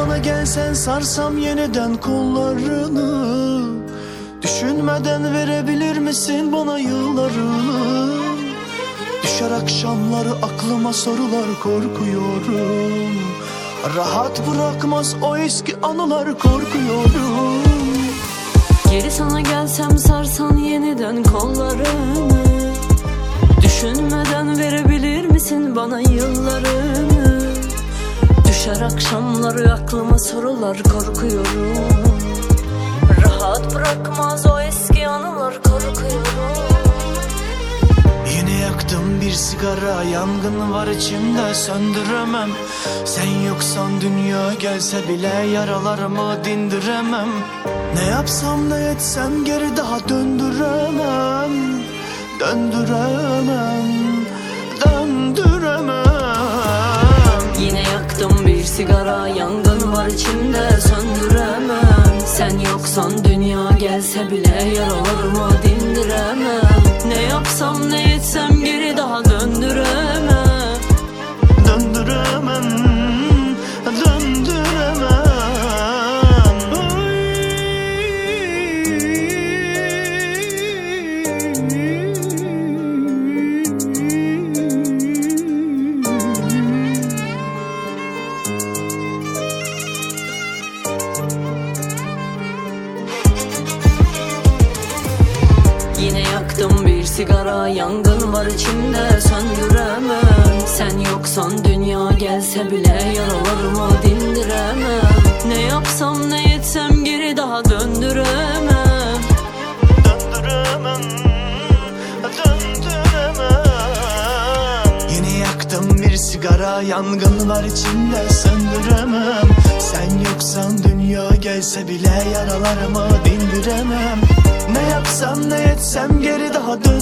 sana gelsen sarsam yeniden kollarını, düşünmeden verebilir misin bana yıllarını? Düşer akşamları aklıma sorular, korkuyorum. Rahat bırakmaz o eski anılar, korkuyorum. Geri sana gelsem sarsan yeniden kollarını, düşünmeden verebilir misin bana yıllarını? Düşer akşamları aklıma sorular, korkuyorum. Rahat bırakmaz o eski anılar, korkuyorum. Yine yaktım bir sigara, yangın var içimde söndüremem. Sen yoksan dünya gelse bile yaralarımı dindiremem. Ne yapsam ne etsem geri daha döndüremem. Döndüremem, döndüremem. Yine yaktım bir sigara, yangın var içimde söndüremem. Sen yoksan dünya gelse bile yaralarımı dindiremem. Ne yapsam ne etsem geri daha döndüremem. Döndüremem, döndüremem. Yine yaktım bir sigara, yangın var içimde söndüremem. Sen yoksan dünya gelse bile yaralarımı dindiremem. Ne yapsam ne etsem geri daha döndüremem. Döndüremem, döndüremem. Yine yaktım bir sigara, yangın var içimde söndüremem. Sen yoksan dünya gelse bile yaralarımı dindiremem. Ne yapsam ne etsem geri daha